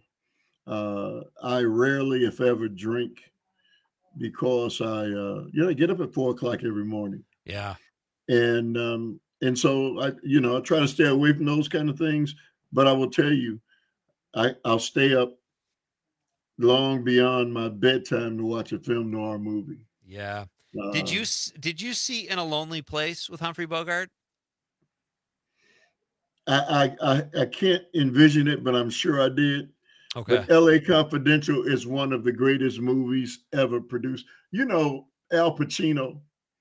I rarely, if ever, drink because I get up at 4 o'clock every morning. Yeah. And so I try to stay away from those kind of things, but I will tell you, I'll stay up long beyond my bedtime to watch a film noir movie. Yeah. Did you see In a Lonely Place with Humphrey Bogart? I can't envision it, but I'm sure I did. Okay. But L.A. Confidential is one of the greatest movies ever produced. You know, Al Pacino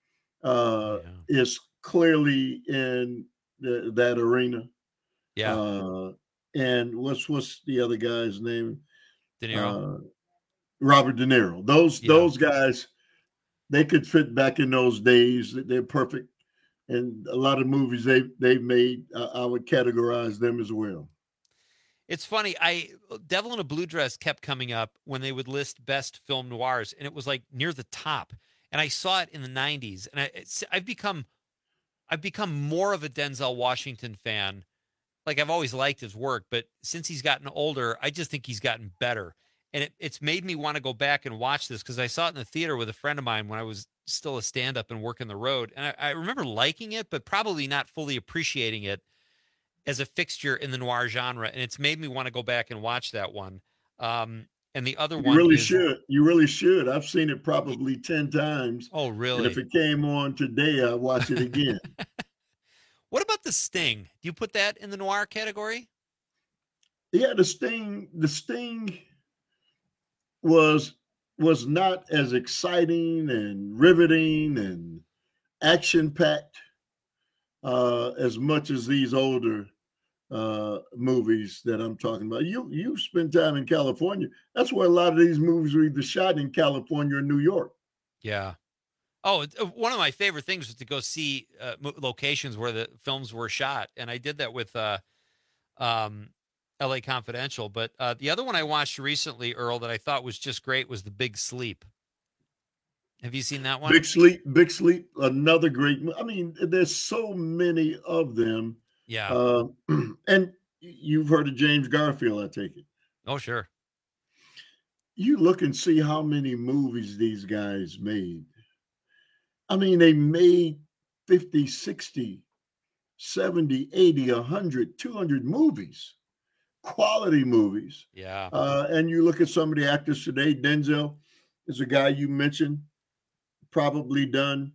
is clearly in that arena. Yeah. And what's the other guy's name? De Niro. Robert De Niro. Those guys, they could fit back in those days. They're perfect. And a lot of movies they've made, I would categorize them as well. It's funny. Devil in a Blue Dress kept coming up when they would list best film noirs, and it was like near the top. And I saw it in the 90s, and I've become more of a Denzel Washington fan. Like, I've always liked his work, but since he's gotten older, I just think he's gotten better. And it's made me want to go back and watch this because I saw it in the theater with a friend of mine when I was still a stand-up and working the road. And I remember liking it, but probably not fully appreciating it as a fixture in the noir genre. And it's made me want to go back and watch that one. And the other one should. You really should. I've seen it probably 10 times. Oh, really? And if it came on today, I'd watch it again. What about The Sting? Do you put that in the noir category? Yeah, The Sting was not as exciting and riveting and action-packed as much as these older movies that I'm talking about. You spend time in California. That's where a lot of these movies were either shot in California or New York. Yeah. Oh, one of my favorite things was to go see locations where the films were shot. And I did that with LA Confidential. But the other one I watched recently, Earl, that I thought was just great was The Big Sleep. Have you seen that one? Big Sleep, another great. I mean, there's so many of them. Yeah. And you've heard of James Garfield, I take it. Oh, sure. You look and see how many movies these guys made. I mean, they made 50, 60, 70, 80, 100, 200 movies, quality movies. Yeah. And you look at some of the actors today. Denzel is a guy you mentioned, probably done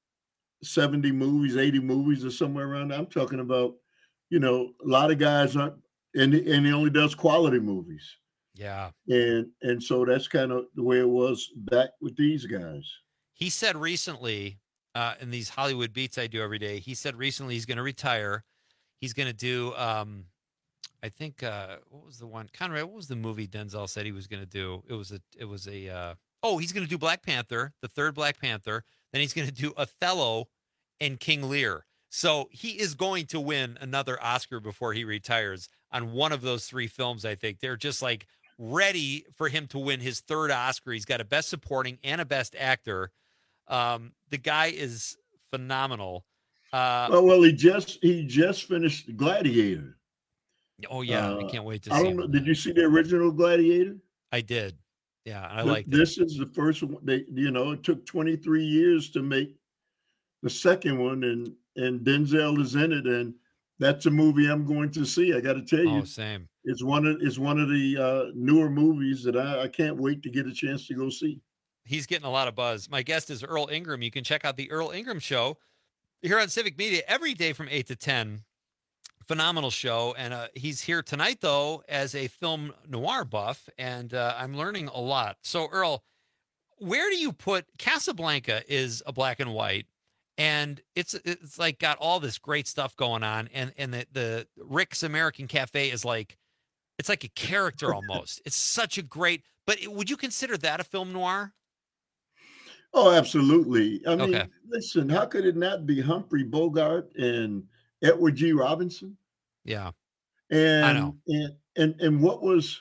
70 movies, 80 movies or somewhere around there. I'm talking about, a lot of guys aren't, and he only does quality movies. Yeah. And so that's kind of the way it was back with these guys. He said recently, in these Hollywood beats I do every day, he said recently he's going to retire. He's going to do, I think, what was the one? Conrad, what was the movie Denzel said he was going to do? He's going to do Black Panther, the third Black Panther. Then he's going to do Othello and King Lear. So he is going to win another Oscar before he retires on one of those three films, I think. They're just like ready for him to win his third Oscar. He's got a Best Supporting and a Best Actor. The guy is phenomenal. Well, he just finished Gladiator. Oh yeah, I can't wait to see. I don't know. Did you see the original Gladiator? I did. Yeah, I liked it. This is the first one. It took 23 years to make the second one, and Denzel is in it, and that's a movie I'm going to see. I got to tell you. Oh, same. It's one of the newer movies that I can't wait to get a chance to go see. He's getting a lot of buzz. My guest is Earl Ingram. You can check out the Earl Ingram Show here on Civic Media every day from 8 to 10. Phenomenal show. And he's here tonight, though, as a film noir buff, and I'm learning a lot. So, Earl, where do you put Casablanca? Is a black and white, and it's like got all this great stuff going on, and the Rick's American Cafe is like, it's like a character almost. It's such a great, but would you consider that a film noir? Oh, absolutely. I mean, listen, how could it not be Humphrey Bogart and Edward G. Robinson? Yeah. And I know. And what was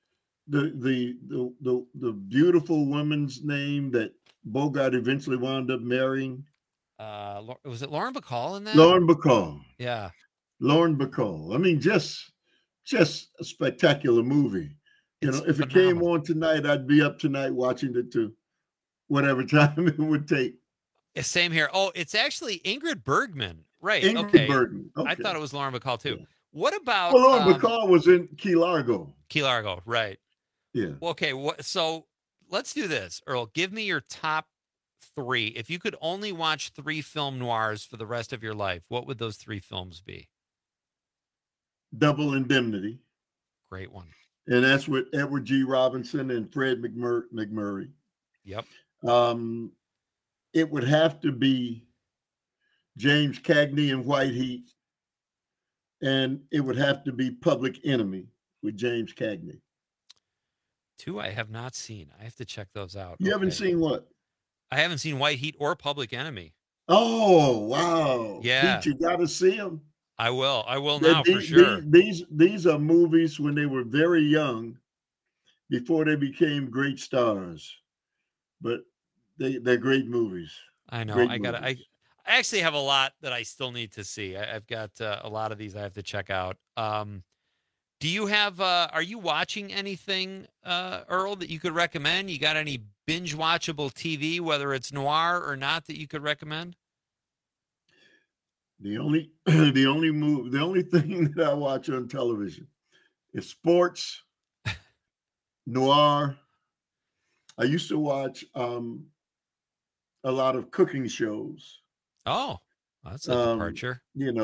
the beautiful woman's name that Bogart eventually wound up marrying? Was it Lauren Bacall in that? Lauren Bacall. Yeah. Lauren Bacall. I mean, just a spectacular movie. If it came on tonight, I'd be up tonight watching it too. Whatever time it would take. Same here. Oh, it's actually Ingrid Bergman. Right. Ingrid Bergman. Okay. I thought it was Lauren Bacall too. Yeah. What about Lauren Bacall was in Key Largo. Key Largo, right. Yeah. Okay, so let's do this. Earl, give me your top three. If you could only watch 3 film noirs for the rest of your life, what would those 3 films be? Double Indemnity. Great one. And that's with Edward G. Robinson and Fred McMurray. Yep. It would have to be James Cagney in White Heat, and it would have to be Public Enemy with James Cagney. Two I have not seen. I have to check those out. You haven't seen what? I haven't seen White Heat or Public Enemy. Oh, wow. Yeah. Pete, you got to see them. I will. I will now for sure. These are movies when they were very young, before they became great stars. But they're great movies. I know. Great I actually have a lot that I still need to see. I've got a lot of these I have to check out. Do you have, are you watching anything, Earl, that you could recommend? You got any binge watchable TV, whether it's noir or not, that you could recommend? The only thing that I watch on television is sports, noir. I used to watch a lot of cooking shows. Oh, that's a departure.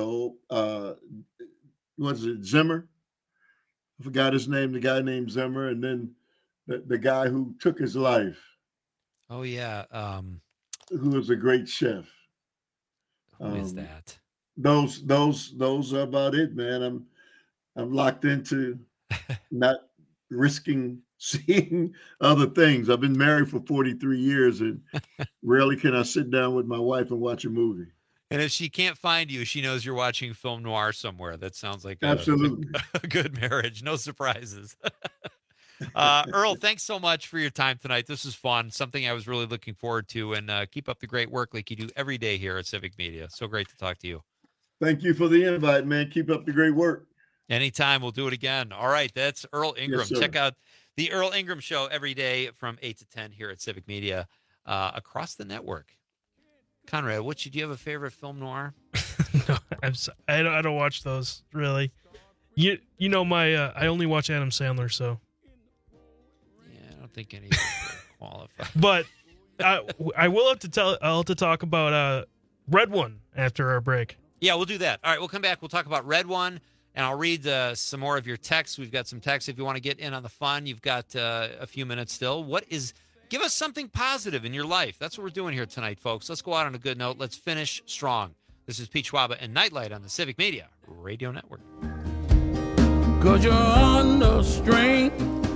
Was it Zimmer? I forgot his name, the guy named Zimmer, and then the guy who took his life. Oh, yeah. Who was a great chef. Who is that? Those are about it, man. I'm locked into not risking seeing other things. I've been married for 43 years, and rarely can I sit down with my wife and watch a movie. And if she can't find you, she knows you're watching film noir somewhere. That sounds like absolutely a good marriage. No surprises. Earl, thanks so much for your time tonight. This was fun. Something I was really looking forward to. And keep up the great work like you do every day here at Civic Media. So great to talk to you. Thank you for the invite, man. Keep up the great work. Anytime. We'll do it again. All right. That's Earl Ingram. Yes, check out the Earl Ingram Show every day from 8 to 10 here at Civic Media across the network. Conrad, do you have a favorite film noir? No, I don't watch those really. You know my I only watch Adam Sandler, so yeah, I don't think any of them qualify. But I will have to I'll have to talk about Red One after our break. Yeah, we'll do that. All right, we'll come back. We'll talk about Red One, and I'll read some more of your texts. We've got some texts if you want to get in on the fun. You've got a few minutes still. Give us something positive in your life. That's what we're doing here tonight, folks. Let's go out on a good note. Let's finish strong. This is Pete Schwaba and Nightlight on the Civic Media Radio Network. 'Cause you're under strain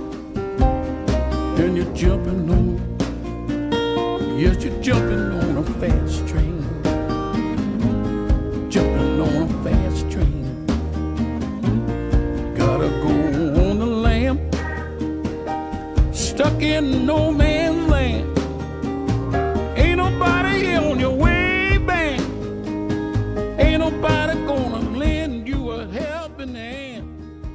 and you're jumping on. Yes, you're jumping on a fast train. Jumping on a fast train. Gotta go on the lam. Stuck in no man's land. Ain't nobody on your way back. Ain't nobody gonna lend you a helping hand.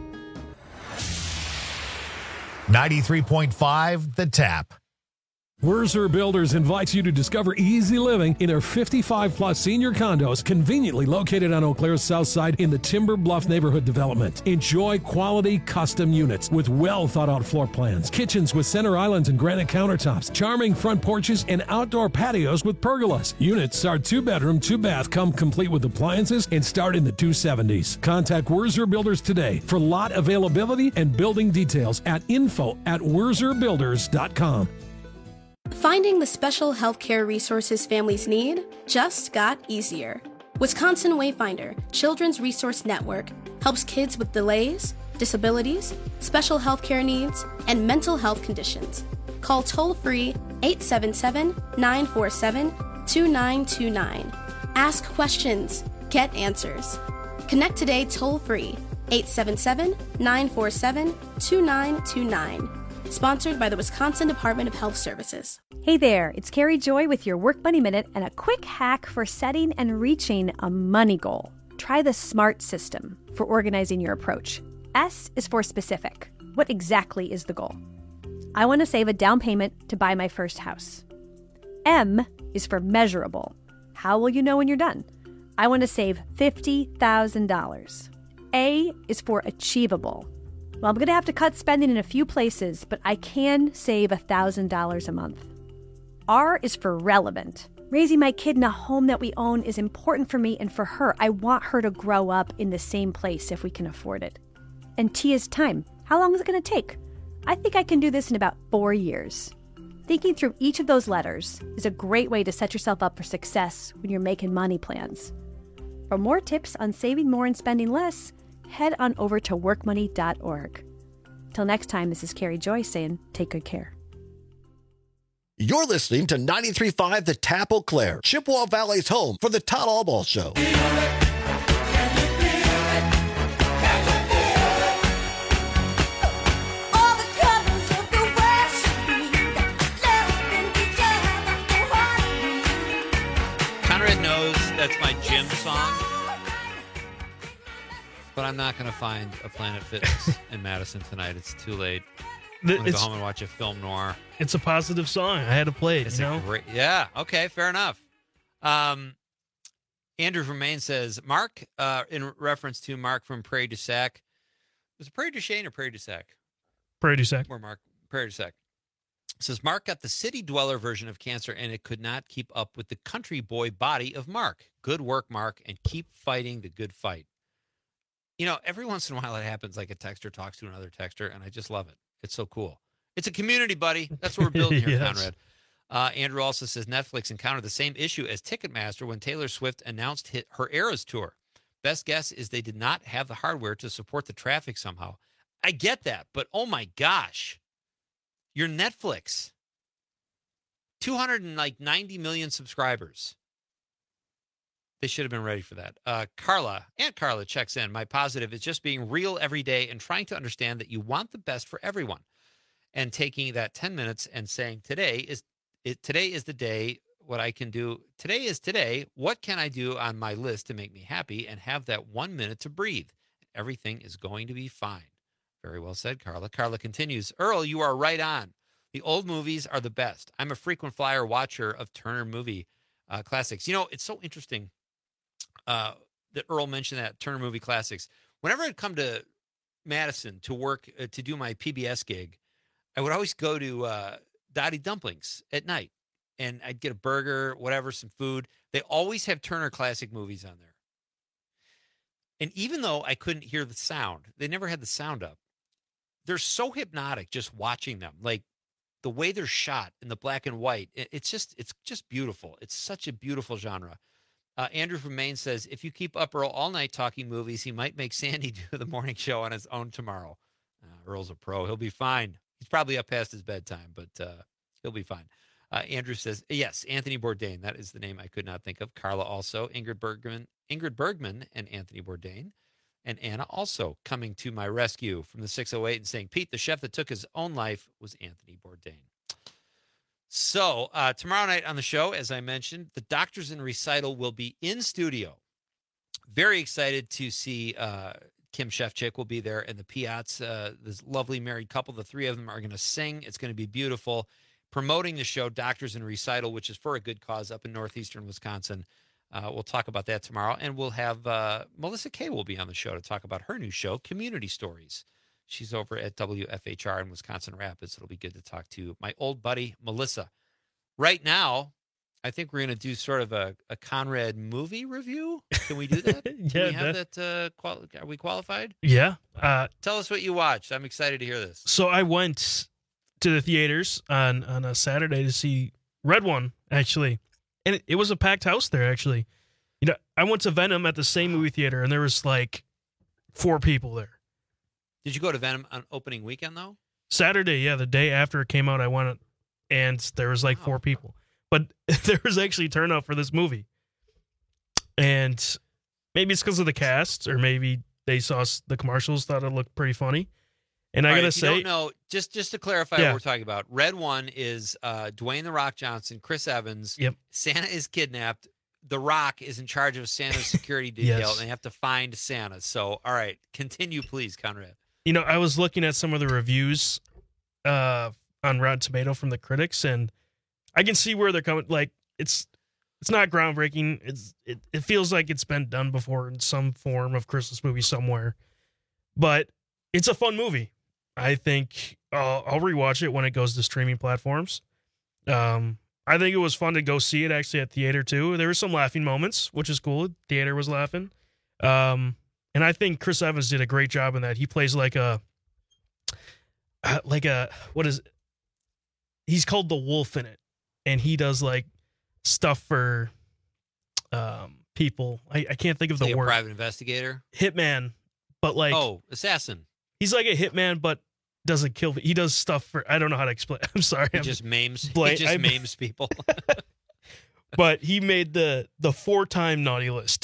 93.5 The Tap. Wurzer Builders invites you to discover easy living in their 55-plus senior condos conveniently located on Eau Claire's south side in the Timber Bluff neighborhood development. Enjoy quality custom units with well-thought-out floor plans, kitchens with center islands and granite countertops, charming front porches, and outdoor patios with pergolas. Units are 2-bedroom, 2-bath, come complete with appliances, and start in the 270s. Contact Wurzer Builders today for lot availability and building details at info@wurzerbuilders.com. Finding the special healthcare resources families need just got easier. Wisconsin Wayfinder Children's Resource Network helps kids with delays, disabilities, special healthcare needs, and mental health conditions. Call toll-free 877-947-2929. Ask questions. Get answers. Connect today toll-free 877-947-2929. Sponsored by the Wisconsin Department of Health Services. Hey there, it's Carrie Joy with your Work Money Minute and a quick hack for setting and reaching a money goal. Try the SMART system for organizing your approach. S is for specific. What exactly is the goal? I want to save a down payment to buy my first house. M is for measurable. How will you know when you're done? I want to save $50,000. A is for achievable. Well, I'm going to have to cut spending in a few places, but I can save $1,000 a month. R is for relevant. Raising my kid in a home that we own is important for me and for her. I want her to grow up in the same place if we can afford it. And T is time. How long is it going to take? I think I can do this in about 4 years. Thinking through each of those letters is a great way to set yourself up for success when you're making money plans. For more tips on saving more and spending less, head on over to workmoney.org. Till next time, this is Carrie Joyce saying, take good care. You're listening to 93.5 The Tap Eau Claire, Chippewa Valley's home for the Todd Albaugh Show. Conrad knows that's my gym song, but I'm not going to find a Planet Fitness in Madison tonight. It's too late. I'm going to go home and watch a film noir. It's a positive song. I had to play it. It's a great, yeah. Okay, fair enough. Andrew from Maine says, Mark, in reference to Mark from Prairie du Sac. Was it Prairie du Chien or Prairie du Sac? Prairie du Sac. Where Mark, Prairie du Sac. Says, Mark got the city dweller version of cancer, and it could not keep up with the country boy body of Mark. Good work, Mark, and keep fighting the good fight. You know, every once in a while it happens like a texter talks to another texter, and I just love it. It's so cool. It's a community, buddy. That's what we're building here, Yes. Conrad. Andrew also says Netflix encountered the same issue as Ticketmaster when Taylor Swift announced her Eras tour. Best guess is they did not have the hardware to support the traffic somehow. I get that, but oh my gosh. You're Netflix. 290 million subscribers. They should have been ready for that. Aunt Carla checks in. My positive is just being real every day and trying to understand that you want the best for everyone. And taking that 10 minutes and saying, today is the day, what I can do. Today is today. What can I do on my list to make me happy and have that 1 minute to breathe? Everything is going to be fine. Very well said, Carla. Carla continues, Earl, you are right on. The old movies are the best. I'm a frequent flyer watcher of Turner movie classics. You know, it's so interesting that Earl mentioned that Turner movie classics. Whenever I'd come to Madison to work, to do my PBS gig, I would always go to Dottie Dumplings at night, and I'd get a burger, whatever, some food. They always have Turner classic movies on there. And even though I couldn't hear the sound, they never had the sound up. They're so hypnotic just watching them. Like the way they're shot in the black and white, it's just beautiful. It's such a beautiful genre. Andrew from Maine says, if you keep up Earl all night talking movies, he might make Sandy do the morning show on his own tomorrow. Earl's a pro. He'll be fine. He's probably up past his bedtime, but he'll be fine. Andrew says, yes, Anthony Bourdain. That is the name I could not think of. Carla also. Ingrid Bergman and Anthony Bourdain. And Anna also coming to my rescue from the 608 and saying, Pete, the chef that took his own life was Anthony Bourdain. So tomorrow night on the show, as I mentioned, the Doctors in Recital will be in studio. Very excited to see Kim Shefchick will be there, and the Piats, this lovely married couple. The three of them are going to sing. It's going to be beautiful. Promoting the show, Doctors in Recital, which is for a good cause up in northeastern Wisconsin. We'll talk about that tomorrow, and we'll have Melissa Kay will be on the show to talk about her new show, Community Stories. She's over at WFHR in Wisconsin Rapids. It'll be good to talk to my old buddy, Melissa. Right now, I think we're going to do sort of a Conrad movie review. Can we do that? Yeah. Can we have that? Are we qualified? Yeah. Tell us what you watched. I'm excited to hear this. So I went to the theaters on a Saturday to see Red One, actually. And it was a packed house there, actually. You know, I went to Venom at the same movie theater, and there was like 4 people there. Did you go to Venom on opening weekend, though? Saturday, yeah, the day after it came out, I went, and there was like 4 people. But there was actually turnout for this movie. And maybe it's because of the cast, or maybe they saw the commercials, thought it looked pretty funny. And I gotta say, you don't know, just to clarify what we're talking about, Red One is Dwayne The Rock Johnson, Chris Evans. Yep. Santa is kidnapped. The Rock is in charge of Santa's security detail, Yes. and they have to find Santa. So, all right, continue, please, Conrad. you know, I was looking at some of the reviews on Rotten Tomato from the critics, and I can see where they're coming. Like, it's not groundbreaking. It feels like it's been done before in some form of Christmas movie somewhere, but it's a fun movie. I think I'll rewatch it when it goes to streaming platforms. I think it was fun to go see it actually at theater too. There were some laughing moments, which is cool. Theater was laughing. And I think Chris Evans did a great job in that. He plays like a he's called the Wolf in it, and he does like stuff for people. I can't think of the word. A private investigator? Hitman, but like assassin. He's like a hitman, but doesn't kill. He does stuff for, I don't know how to explain. I'm sorry. He just maims people. But he made the 4-time naughty list.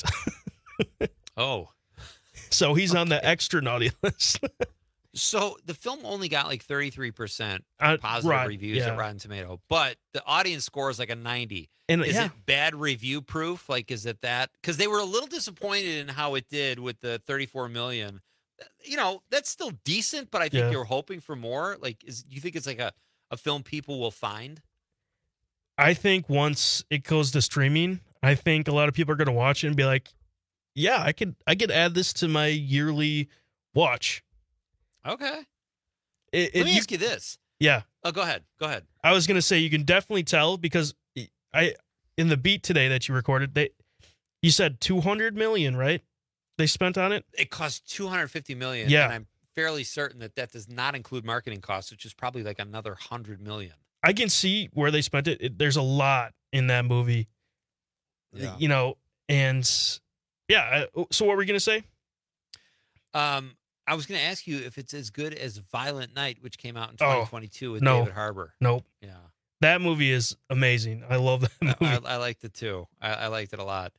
Oh. So he's on the extra naughty list. So the film only got like 33% positive reviews at Rotten Tomato, but the audience score is like a 90. And is it bad review proof? Like, is it that? Because they were a little disappointed in how it did with the 34 million. You know, that's still decent, but I think you're hoping for more. Like, do you think it's like a film people will find? I think once it goes to streaming, I think a lot of people are going to watch it and be like, yeah, I could add this to my yearly watch. Okay. Let me ask you this. Yeah. Oh, go ahead. I was going to say, you can definitely tell because in the beat today that you recorded, you said 200 million, right? They spent on it. It cost 250 million. Yeah. And I'm fairly certain that does not include marketing costs, which is probably like another 100 million. I can see where they spent it. There's a lot in that movie, you know, and so what were we going to say? I was going to ask you if it's as good as Violent Night, which came out in 2022 with David Harbour. Nope. Yeah. That movie is amazing. I love that movie. I liked it too. I liked it a lot.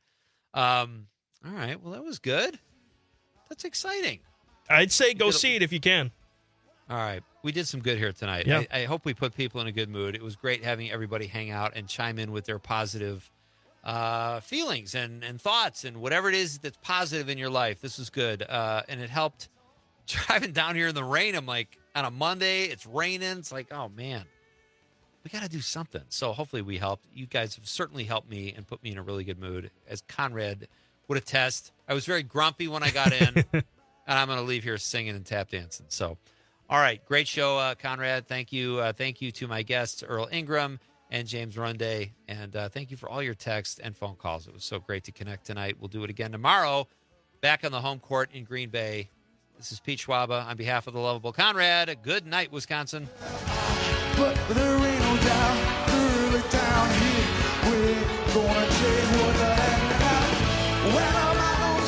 All right. Well, that was good. That's exciting. I'd say go see it if you can. All right. We did some good here tonight. Yeah. I hope we put people in a good mood. It was great having everybody hang out and chime in with their positive feelings and thoughts and whatever it is that's positive in your life. This was good. And it helped driving down here in the rain. I'm like, on a Monday, it's raining. It's like, oh, man, we got to do something. So hopefully we helped. You guys have certainly helped me and put me in a really good mood. As Conrad would attest, I was very grumpy when I got in, and I'm going to leave here singing and tap dancing. So, all right, great show, Conrad. Thank you. Thank you to my guests, Earl Ingram and James Runday. And thank you for all your texts and phone calls. It was so great to connect tonight. We'll do it again tomorrow, back on the home court in Green Bay. This is Pete Schwaba on behalf of the lovable Conrad. Good night, Wisconsin. But there ain't no doubt, early down here, we're gonna change what the heck now. When I'm out.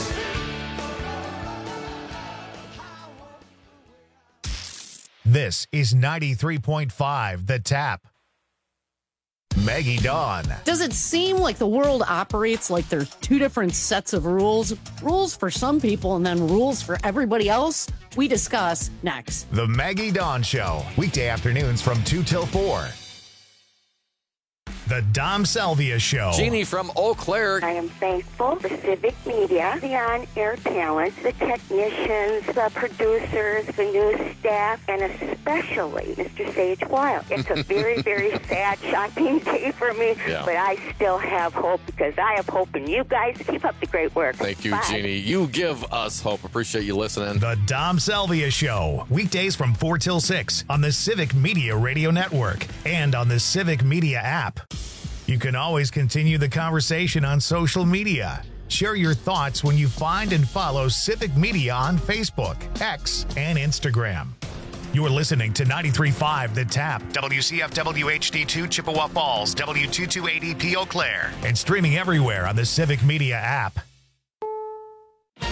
This is 93.5 The Tap. Maggie Dawn. Does it seem like the world operates like there's two different sets of rules? Rules for some people and then rules for everybody else? We discuss next. The Maggie Dawn Show. Weekday afternoons from 2 till 4. The Dom Salvia Show. Jeannie from Eau Claire. I am thankful for Civic Media, the on-air talent, the technicians, the producers, the news staff, and especially Mr. Sage Wild. It's a very, very sad, shocking day for me, but I still have hope because I have hope in you guys. Keep up the great work. Thank you, Bye. Jeannie. You give us hope. Appreciate you listening. The Dom Salvia Show. Weekdays from 4 till 6 on the Civic Media Radio Network and on the Civic Media app. You can always continue the conversation on social media. Share your thoughts when you find and follow Civic Media on Facebook, X, and Instagram. You're listening to 93.5 The Tap, WCFW HD2 Chippewa Falls, W228EP Eau Claire, and streaming everywhere on the Civic Media app.